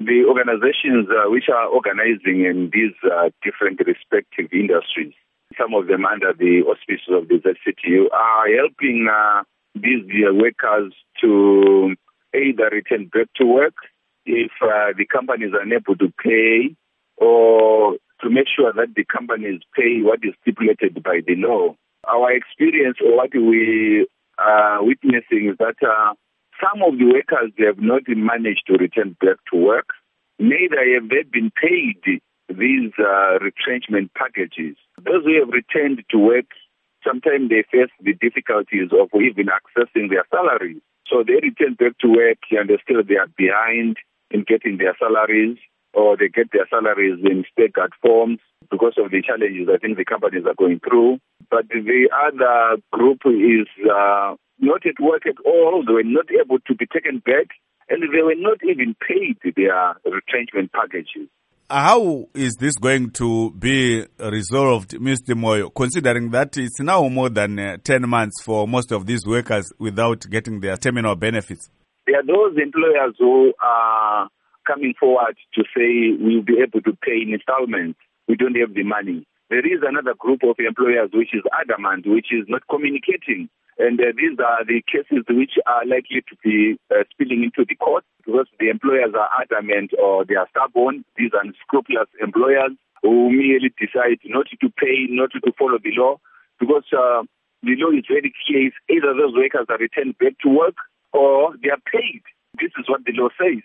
the organizations which are organizing in these different respective industries, some of them under the auspices of the ZCTU, are helping these workers to either return back to work if the companies are unable to pay, or to make sure that the companies pay what is stipulated by the law. Our experience, or what we are witnessing, is that some of the workers, they have not managed to return back to work. Neither have they been paid these retrenchment packages. Those who have returned to work, sometimes they face the difficulties of even accessing their salaries. So they return back to work and they are behind in getting their salaries, or they get their salaries in staggered forms because of the challenges I think the companies are going through. But the other group is not at work at all. They were not able to be taken back, and they were not even paid their retrenchment packages. How is this going to be resolved, Mr. Moyo, considering that it's now more than 10 months for most of these workers without getting their terminal benefits? There are those employers who are coming forward to say we'll be able to pay in installments. We don't have the money. There is another group of employers which is adamant, which is not communicating. And these are the cases which are likely to be spilling into the court, because the employers are adamant or they are stubborn. These are unscrupulous employers who merely decide not to pay, not to follow the law, because the law is very clear. Either those workers are returned back to work or they are paid. This is what the law says.